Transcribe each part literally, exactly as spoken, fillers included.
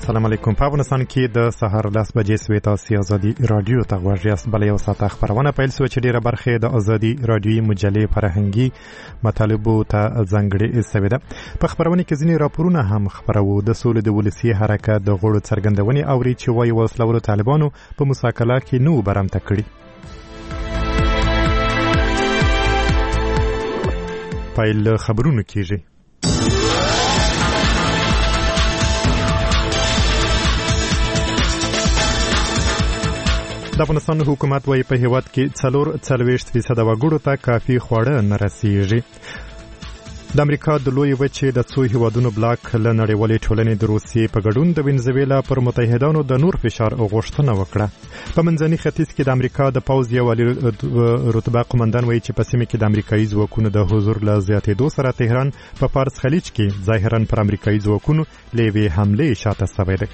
السلام علیکم. په افغانستان کې د سهار لس بجې سوې تاسو ازادي رادیو ته غوږ یاست. بل یو ساعت خبرونه پیل شوه چې ډیره برخه د ازادي رادیوي مجلې فرهنګي مطالبو ته ځانګړې شوې ده. په خبرونه کې ځینې راپورونه هم خبرو. د سولې د ولسي حرکت د غړو څرګندونې اوري چې وايي وسلوالو طالبانو په مساکله کې نو برمته کړي. پیل خبرونه کیږي. د افغانستان حکومت وايي په هیواد کې څلور څلوېښت فیصده وګړو ته کافي خواړه نه رسیږي. د امریکا د لوی وچې د څو هیوادونو بلاک له نړیوالې ټولنې د روسیې په ګډون د وینزویلا پر متحدانو د نور فشار غوښتنه وکړه. په منځني ختیځ کې د امریکا د پوځ یو عالي رتبه قومندان وایي چې په سیمه کې د امریکایي ځواکونو د حضور له زیاتېدو سره تهران په فارس خلیج کې ظاهرا پر امریکایي ځواکونو له یوې حملې شاته شوی دی.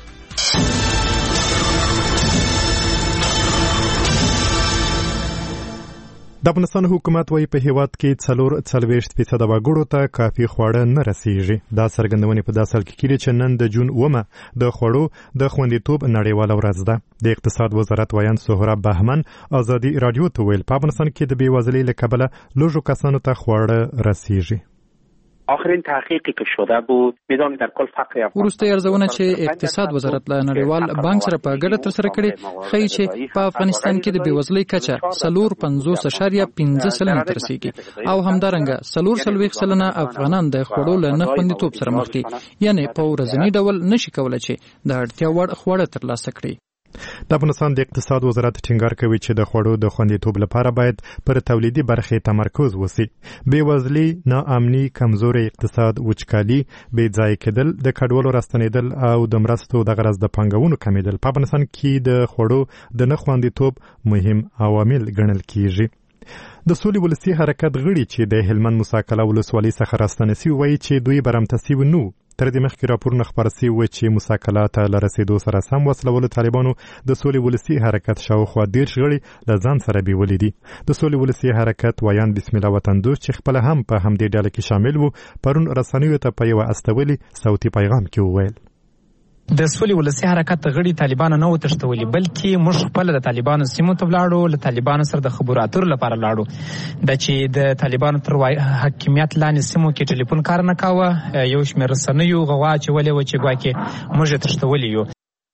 د افغانستان حکومت وايي په هیواد کې څلور څلوېښت فیصده وګړو ته کافي خواړه نه رسیږي. دا څرګندونې په داسې حال کې کېږي چې نن د جون اومه د خوړو د خوندیتوب نړیواله ورځ ده. د اقتصاد وزارت ویان سهراب بهمن ازادي رادیو ته ویل په افغانستان کې د بېوزلۍ له کبله لږو کسانو ته خواړه رسیږي. آخرین تحقیقی که شده بود میدونید در کل فقر افغانستان وروسته ارزونه چې اقتصاد وزارت له نړیوال بانک سره په ګډه ترسره کړې ښیي چې په افغانستان کې د بېوزلۍ کچه څلور پنځوس اعشاریه پنځه سلنه ته رسیږي او همدارنګه څلور څلوېښت سلنه افغانان د خوړو له نه خوندیتوب سره مخ دي، یعنې په ورځني ډول نشي کولی چې د اړتیا وړ خواړه ترلاسه کړي. د افغانستان د اقتصاد وزارت ټینګار کوي چې د خوړو د خوندیتوب لپاره باید پر تولیدي برخې تمرکز وشي. بېوزلي، ناامني، کمزوري اقتصاد، وچکالي، بې ځایه کېدل، د کډوالو راستنېدل او د مرستو د غرض د پانګونو کمېدل په افغانستان کې د خوړو د نه خوندیتوب مهم عوامل ګڼل کېږي. د سولې ولسي حرکت غړي چې د هلمند مساکله ولسوالۍ څخه راستانه سوي وایي چې دوی برمته سوي نو. تر دې مخکې راپورونه خپاره سوي وو چې مساکله ته له رسېدو سره سم وسلوالو طالبانو د سولې ولسي حرکت شاوخوا دېرش غړي له ځان سره بیولي دي. د سولې ولسي حرکت ویان بسم الله وطندوس چې خپله هم په همدې ډله کې شامل وو پرون رسنیو ته په یوه استولي صوتي پیغام کې وویل د سولې ولسي حرکت غړي طالبانو نه وتښتولي، بلکې موږ خپل د طالبانو سیمو ته ولاړو، له طالبانو سره د خبرو اترو لپاره لاړو. د چې د طالبانو تر حاکمیت لاندې سیمو کې ټلیفون کار نه کاوه، یو شمېر رسنیو غوا اچولې وه چې ګواکې موږ یې تښتولي یو.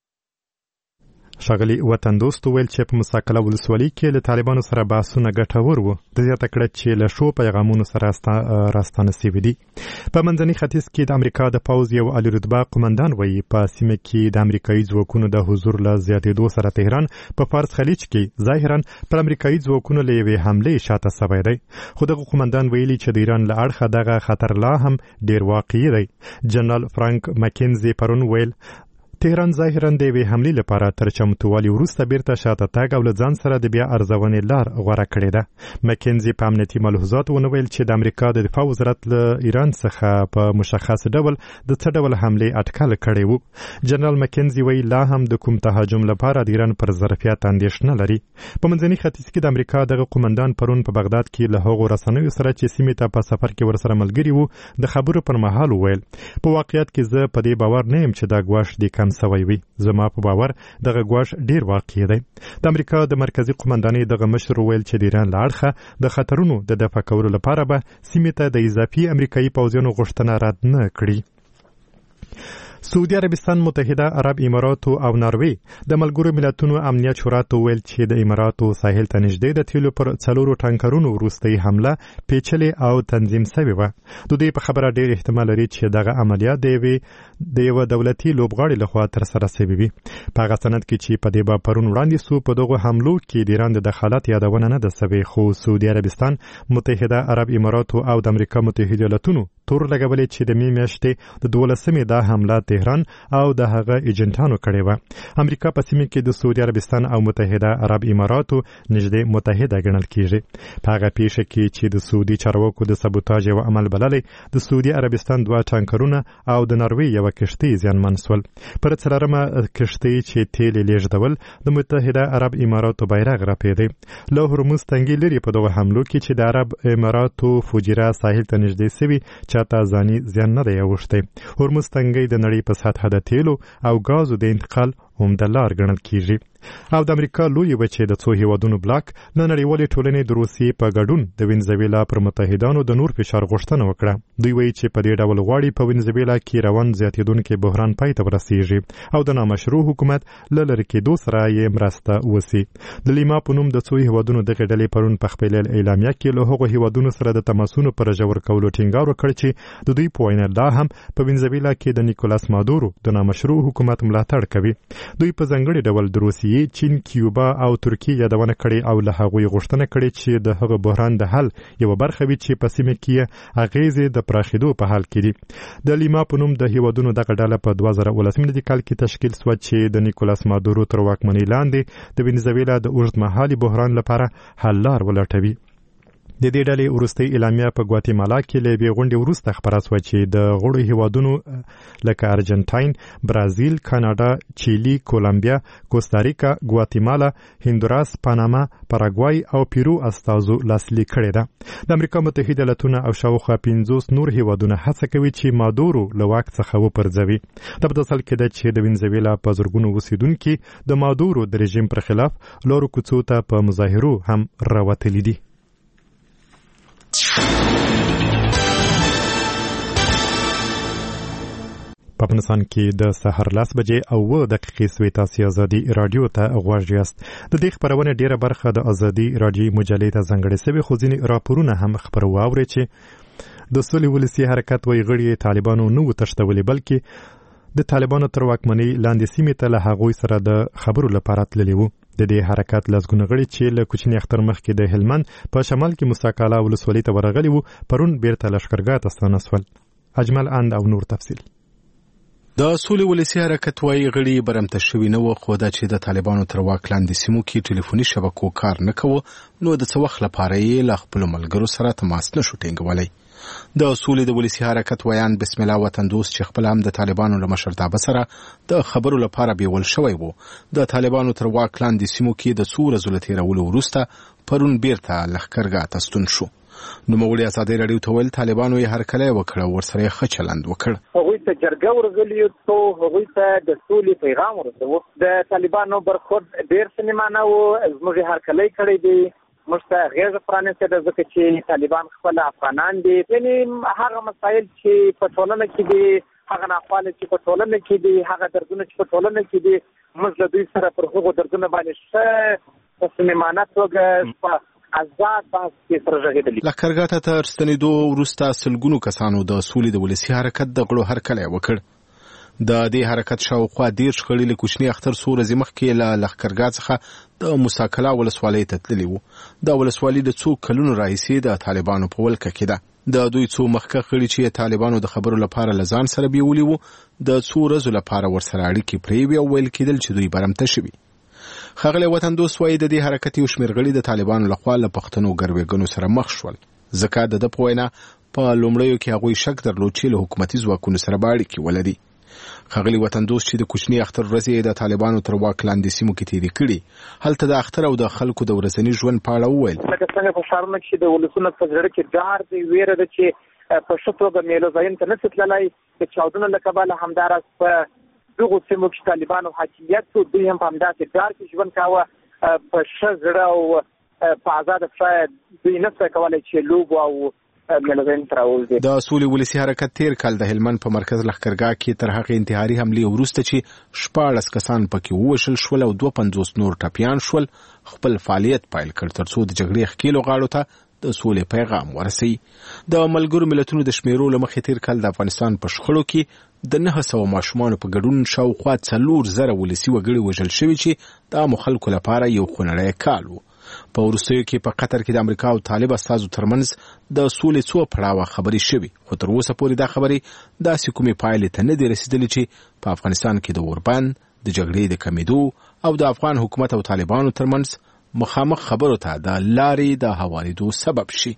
ښاغلي وطندوست وویل چې په مساکله ولسوالۍ کې له طالبانو سره بحثونه ګټور وو. د زیاته کړه چې له شو پیغامونو سره راستانه سوي دي. په منځني ختیځ کې د امریکا د پوځ یو عالي رتبه قومندان وایي په سیمه کې د امریکایي ځواکونو د حضور له زیاتېدو سره تهران په فارس خلیج کې ظاهرا پر امریکایي ځواکونو له یوې حملې شاته شوی دی. خو دغه قومندان ویلي چې د ایران له اړخه دغه خطر لا هم ډېر واقعي دی. جنرال فرانک مکینزي پرون ویل تهران ظاهرا د یوې حملې لپاره تر چمتووالي وروسته بیرته شاته تګ او له ځان سره د بیا ارزونې لار غوره کړې ده. مکینزي په امنیتي ملحوظاتو ونه ویل چې د امریکا د دفاع وزارت له ایران څخه په مشخص ډول د څه ډول حملې اټکل کړی وو. جنرال مکینزي وایي لا هم د کوم تهاجم لپاره د ایران پر ظرفیت اندېښنه لري. په منځني ختیځ کې د امریکا دغه قومندان پرون په بغداد کې له هغو رسنیو سره چې سیمې ته په سفر کې ورسره ملګري وو د خبرو پر مهال وویل په واقعیت کې زه په دې باور نه یم چې دا ګواښ د کم سوی وي. زما په باور دغه ګواښ ډیر واقعي دی. د امریکا د مرکزی قومندانۍ دغه مشر ویل چې د ایران له اړخه د خطرونو د دفع کولو لپاره به سیمې ته د اضافي امریکایي پوځیانو غوښتنه رد نه کړي. سعودي عربستان، متحده عرب اماراتو او ناروې د ملګرو ملتونو امنیت شورا ته ویل چې د اماراتو ساحل ته نږدې د تیلو پر څلورو ټانکرونو وروستۍ حمله پیچلې او تنظیم شوې وه. د دوی په خبره ډېر احتمال لري چې دغه عملیات د یوې د یوه دولتي لوبغاړي لخوا ترسره شوي وي. په هغه سند کې چې په دې به پرون وړاندې سو په دغو حملو کې د ایران د دخالت یادونه نه ده شوې، خو سعودي عربستان، متحده عرب اماراتو او د امریکا متحده ایالتونو تور لګولې چې د مې میاشتې د دولسمې دا حمله تهران او د هغه ایجنټانو کړې وه. امریکا په سیمه کې د سعودي عربستان او متحده عرب اماراتو نږدې متحده ګڼل کېږي. په هغه پیښه کې چې د سعودي چارواکو د سبوتاژ یو عمل بللی، د سعودي عربستان دوه ټانکرونه او د ناروې یوه کښتۍ زیانمن شول. پر څلورمه کښتۍ چې تیل یې لیږدول د متحده عرب اماراتو بیرغ رپېدی. له هرمز تنګي لري په دغه حملو کې چې د عرب اماراتو فوجیره ساحل ته نږدې سوي چاته ځاني زیان نه دی اوښتی. هرمز تنګی د نړۍ په سطحه د تیلو او غازو د انتقال عمده لار ګڼل کیږي. او د امریکا لوی وچې د څو هیوادونو بلاک له نړیوالې ټولنې د روسیې په ګډون د وینزویلا پر متحدانو د نور فشار غوښتنه وکړه. دوی وایي چې په دې ډول غواړي په وینزویلا کې روان زیاتېدونکي بحران پای ته ورسیږي او د نامشروع حکومت له لرې کېدو سره یې مرسته وسي. د لیما په نوم د څو هیوادونو دغې ډلې پرون په خپل اعلامیه کې له هغو هیوادونو سره د تماسونو پر ژور کولو ټینګار وکړ چې د دوی په وینا لا هم په وینزویلا کې د نیکولاس مادورو د نامشروع حکومت ملاتړ کوي. دوی په ځانګړي ډول د روسیې، چین، کیوبا او ترکیې یادونه کړې او له هغوی غوښتنه کړې چې د هغه بحران د حل یوه برخه وي چې په سیمه کې اغیزې د پراخېدو په حال کې دي. د لیما په نوم د هیوادونو دغه ډله په دوه زره اوولس میلادي کال کې تشکیل سوه چې د نیکولاس مادورو تر واکمنۍ لاندې د وینزویلا د اوږدمهالي بحران لپاره حل لار ولټوي. د دې ډلې وروستۍ اعلامیه په ګواتیمالا کې له یوې غونډې وروسته خپره سوه چې د غړو هیوادونو لکه ارجنټاین، برازیل، کاناډا، چیلي، کولمبیا، کوستاریکا، ګواتیمالا، هندوراس، پاناما، پاراګوای او پیرو استازو لاسلیک کړې ده. د امریکا متحده ایالتونه او شاوخوا پنځوس نور هیوادونه هڅه کوي چې مادورو له واک څخه وپرځوي. دا په اصل کې ده چې د وینزویلا په زرګونو اوسیدونکي د مادورو د رژیم پر خلاف لارو کوڅو ته په مظاهرو هم راوتلي دي. په افغانستان کې د سهار لس بجې او اوه دقیقې سوې. تاسې ازادي راډیو ته غوږ یاست. د دې خپرونې ډیره برخه د ازادي راډیوي مجلې ته ځانګړې سوې، خو ځینې راپورونه هم خپرو واورئ چې د سولې ولسي حرکت وایي غړي طالبانو نه و تښتولي، بلکې د طالبانو تر واکمنۍ لاندې سیمې ته له هغوی سره د خبرو لپاره تللي وو. د دې حرکت لسګونه غړي چې له کوچني اختر مخکې د هلمند په شمال کې موسی قلعه ولسوالۍ ته ورغلي وو، پرون بیرته لښکرګاه ته ستانه سول. اجمل اند او نور تفصیل. د سولې ولسي حرکت وایي غړي برمته شوي نه وو، خو دا چې د طالبانو تر واک لاندې سیمو کې ټلیفوني شبکو کار نه کوو، نو د څه وخت لپاره یې له خپلو ملګرو سره تماس نه شو ټینګولی. د سولې د ولسي حرکت ویان بسم الله وطن دوست چې خپل هم د طالبانو له مشرتابه سره د خبرو لپاره بیول شوی وو، د طالبانو تر واک لاندې سیمو کې د څو ورځو له تېرولو وروسته پرون بیرته لښکرګاه ته ستون شو. نوموړي ازادي راډیو ته ویل طالبانو یې هرکلی وکړ او ورسره یې ښه چلند وکړ. هغوی ته جرګه ورغلي څو هغوی ته د سولې پیغام ورسوو. د طالبانو برخورد ډېر سنیمانه و، زموږ یې هرکلی کړی دی، موږ ته غیږه پرانیستې ده ځکه چې طالبان خپل افغانان دي. یعنې هغه مسایل چې په ټولنه کې دي، هغه ناخواله چې په ټولنه کې دي، هغه دردونه چې په ټولنه کې دي، موږ له دوی سره پر هغو دردونه باندې ښه په سنیمانه توګه آزاد بحث کې سره غږېدلي. لښکرګاه ته تر ستنېدو وروسته سلګونو کسانو د سولې د ولسي حرکت د غړو هرکلی وکړ. د دې حرکت شاوخوا دېرش غړي له کوچني اختر څو ورځې مخکې له لښکرګاه څخه د موسی قلعه ولسوالۍ ته تللي وو. دا ولسوالي د څو کلونو راهیسې د طالبانو په ولکه کې ده. د دوی څو مخکښ غړي چې طالبانو د خبرو لپاره له ځان سره بیولي وو، د څو ورځو لپاره ورسره اړیکې پرې وې او ویل کېدل چې دوی برمته شوي. ښاغلی وطن دوست وایي د دې حرکت یو شمېر غړي د طالبانو لخوا له پښتنو ګروېږنو سره مخ شول، ځکه د ده په وینا په لومړیو کې هغوی شک درلود چې له حکومتي ځواکونو سره به اړیکې ولري. ښاغلي وطن دوست چې د کوچني اختر ورځې د طالبانو تر واک لاندې سیمو کې تېرې کړي، هلته د اختر او د خلکو د ورځني ژوند په اړه وویل. لکه څنګه په ښارونو کې د ولسونو په زړه کې ډار دی، ویره ده چې په ښه توګه میلو ځایونو ته نشي تللی. د چاودنو له کبله همداراز په دغو سیمو کې طالبانو حاکمیت و، دوی هم په همداسې ډار کې ژوند کاوه. په ښه زړه او په آزاده پښه دوی نه شوی کولی چې لوبو او میلو ځایونو ته راووځي. د سولې ولسي حرکت تېر کال د هلمند په مرکز لښکرګاه کې تر هغې انتحاري حملې وروسته چې شپاړس کسان پکې ووژل شول او دوه پنځوس نور ټپیان شول، خپل فعالیت پیل کړ تر څو د جګړې ښکېلو غاړو ته د سولې پیغام ورسوي. د ملګرو ملتونو د شمیرو له مخې تېر کال د افغانستان په شخړو کې د نهه سوه ماشومانو په ګډون شاوخوا څلور زره ولسي وګړي وژل شوي چې د عامو خلکو لپاره یو خونړی کال و. په وروستیو کې په قطر کې د امریکا او طالب استازو ترمنځ د سولې څو پړاوه خبرې شوي، خو تر اوسه پورې دا خبرې داسې کومې پایلې ته نه دي رسېدلې چې په افغانستان کې د اوربند د جګړې د کمیدو او د افغان حکومت او طالبانو ترمنځ مخامخ خبرو ته د لارې د هوارېدو سبب شي.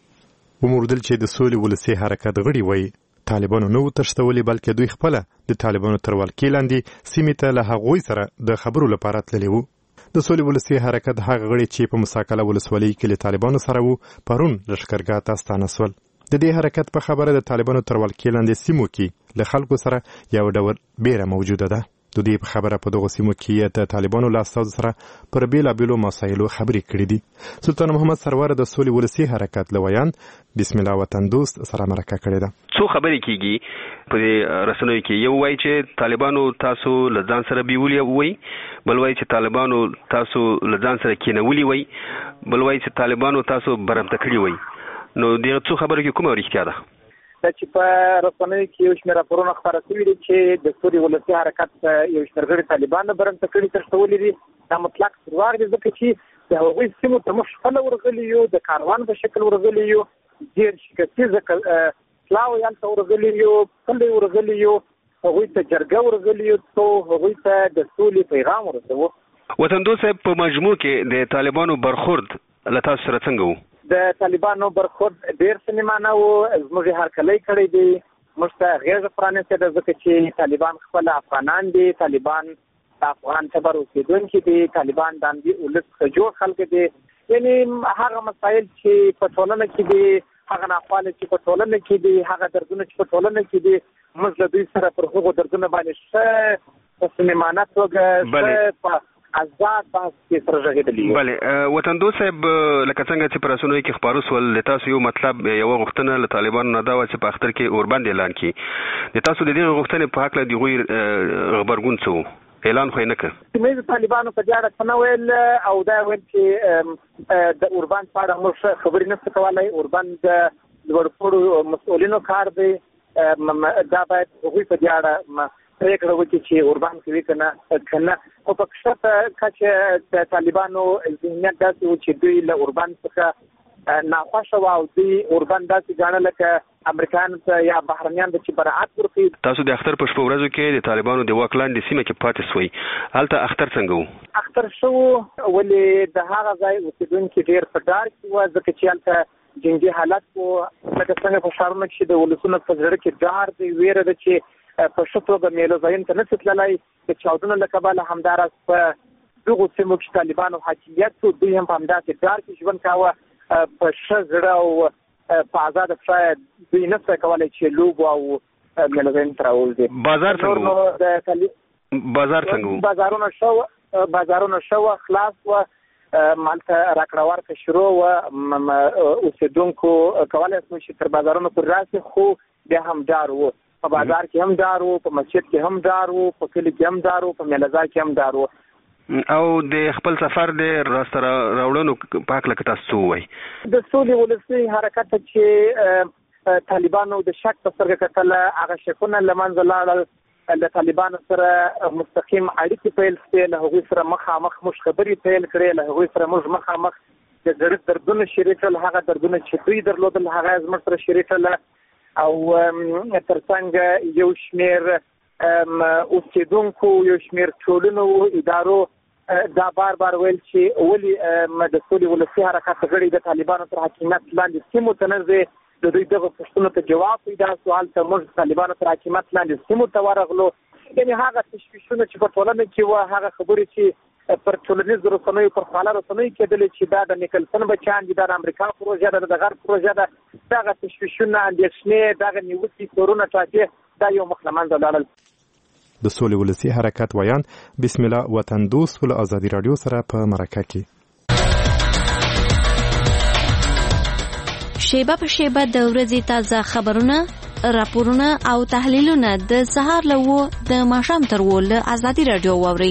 وموردل چې د سولې ولسي حرکت غړي وایي طالبانو نه و تښتولي، بلکې دوی خپله د طالبانو تر ولکې لاندې سیمې ته له هغوی سره د خبرو لپاره تللي وو. د سولې ولسي حرکت هغه غړي چې په موسی قلعه ولسوالۍ کې له طالبانو سره وو، پرون لښکرګاه ته ستانه سول. د دې حرکت په خبره د طالبانو تر ولکې لاندې سیمو کې له خلکو سره یو ډول بیره موجوده ده. د دې په خبره په دغه سیمو کې د طالبانو له استازو سره پر بیلابیلو مسایلو خبرې کړې دي. سلطان محمد سرور د سولې ولسي حرکت لویان بسم الله وطن دوست سره مرکه کړې ده. څو خبرې کیږي په رسنیو کې، یو وایي چې طالبانو تاسو له ځان سره بیولي وای، بل وایي چې طالبانو تاسو له ځان سره کینولي وای، بل وایي چې طالبانو تاسو برمته کړی وای. نو دغه څو خبرې کې کومه رښتیا ده؟ چې په رسنیو کې یو شمېر راپورونه خپاره شوي دي چې د سولې ولسي حرکت یو شمېر غړي طالبان برمته کړي تښتولي دي. دا مطلق درواغ دي، ځکه چې د هغوی سیمو ته موږ خپله ورغلي یو، د کاروان په شکل ورغلي یو، ډېر شکستیزه پلاو هلته ورغلي یو، پلی ورغلي یو، هغوی ته جرګه ورغلي یو، څو هغوی ته د سولې پیغام ورسوو. وطندوس صاحب، په مجموع کې د طالبانو برخورد له تاسو سره څنګه و؟ د طالبانو برخورد ډېر سنیمانه و. زموږ هرکلی کړی دی، موږ ته غېږه پرانیستې ده، ځکه چې طالبان خپل افغانان دي، طالبان افغان تبر اوسېدونکي دي، طالبان د همدې ولس څخه جوړ خلک دي. یعنې هغه مسایل چې په ټولنه کې دي، هغه ناخواله چې په ټولنه کې دي، هغه دردونه چې په ټولنه کې دي، موږ له دوی سره پر هغو دردونه باندې ښه په سنیمانه توګه ښه په آزاد بحث کې سره غږېدلی. بله وطندوس صاحب، لکه څنګه چې په رسنیو کې خپاره سول، د تاسو یو مطلب یوه غوښتنه له طالبانو نه دا وه چې په اختر کې اوربند اعلان کړي. د تاسو د دې غوښتنې په هکله د هغوی غبرګون څه و؟ اعلان خو یې نه کړ. سیمه ییزو طالبانو په دې اړه څه نه ویل، او دا ویل چې د اوربند په اړه موږ خبرې نه شو کولی. اوربند د لوړپوړو مسؤلینو کار دی، دا باید هغوی په دې اړه پرېکړه وکړي چې اوربند کوي که نه که نه. خو په کښته کچه د طالبانو ذهنیت داسې و چې دوی له اوربند څخه ناخوښه وه، او دوی اوربند داسې ګاڼه لکه امریکایانو ته یا بهرنیان ته چې براعت ورکوي. تاسو د اختر په شپه ورځو کې د طالبانو د واک لاندې سیمه کې پاتې سوئ، هلته اختر څنګه و؟ اختر ښه و، ولې د هغه ځای اوسېدونکي ډېر په ډار کې وه، ځکه چې هلته جنګي حالت و. لکه څنګه په ښارونو کې د ولسونو په زړه کې ډار دی، ویره ده چې په ښه توګه میلو ځایونو ته نشي تللی. د چاودنو له کبله همداراز په دغو سیمو کې طالبانو حاکمیت و، دوی هم په همداسې ډار کې ژوند کاوه. په ښه زړه او په ازاده پښه دوی نه شوی کولی چې لوبو او میلو ځایونو ته راووځي. بازار څنګه بازار څنګه بازارونه ښه بازارونه ښه وه، خلاص وه، مالته راکړه ورکړه شروع وه. اوسېدونکو کولی شو چې تر بازارونو پورې راسي، خو بیا هم ډار و. په بازار کې هم دار و، په مسجد کې هم دار و، په کلي کې هم دار و، په میله ځای کې هم دار و. او د خپل سفر د راسته راوړنو په هکله که تاسو څه ووایي؟ د سولې ولسي حرکت چې طالبانو د شک په سترګه کتله، هغه شکونه له منځه لاړل. له طالبانو سره مستقیم اړیکې پیل شوې، له هغوی سره مخامخ موږ خبرې پیل کړې، له هغوی سره موږ مخامخ د زړه دردونه شریکل، هغه دردونه چې دوی درلودل هغه زموږ سره شریکله. او ترڅنګ یو شمېر اوسېدونکو، یو شمېر ټولنو، ادارو دا بار بار ویل چې ولې د سولې ولسي حرکت غړي د طالبانو تر حاکمیت لاندې سیمو ته نه ځي. د دوی دغه پوښتنو ته جواب پیدا سو، هلته موږ د طالبانو تر حاکمیت لاندې سیمو ته ورغلو. یعنې هغه تشویشونه چې په ټولنه کې وه، هغه خبرې چې پر ټولنیزو رسنیو پر خواله رسنیو کېدلې چې دا د نیکلسن بچیان دي، دا د امریکا پروژه ده، د غرب پروژه ده، دغه تشویشونه، اندېښنې، دغه نیوکې، تورونه، ټاپې، دا یو مخ له منځه لاړل. د سولې ولسي حرکت ویان بسم الله وطن دوست له ازادي راډیو سره په مرکه کې. شیبه په شیبه د ورځې تازه خبرونه، راپورونه او تحلیلونه د سهار له وو د ماښام تر وو له ازادي راډیو واورئ.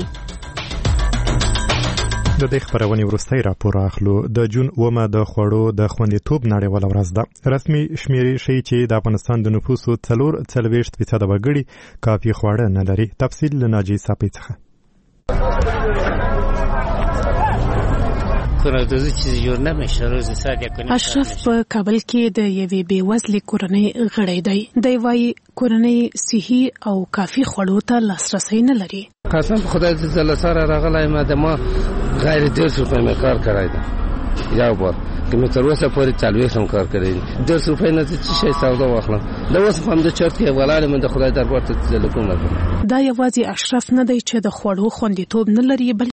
د دې خبرونې وروستی راپور اخلو. د جون اومه د خوړو د خوندیتوب نړیواله ورځ ده. رسمي شمیرې ښیي چې د افغانستان د نفوسو څلور څلوېښت فیصده وګړي کافي خواړه نه لري. تفصیل له ناجي صافي څخه. اشرف په کابل کې د یوې بېوزلې کورنۍ غړی دی. دی وايي کورنۍ صحي او کافي خوړو ته لاسرسی نه لري. قسم په خدای چې زله سره راغلی ما د ما غیر ډېرس روپۍ مې کار کړی دی. یو بار که مې تر اوسه پورې څلوېښت هم کار کړی دی. ډېرس روپۍ نه څه شی سودا واخلم. د اوس په همدې چرت کې ولاړ یم، د خدای دربار ته زه له کومه. دا یوازې اشرف نه دی چې د خوړو خوندیتوب نه لري،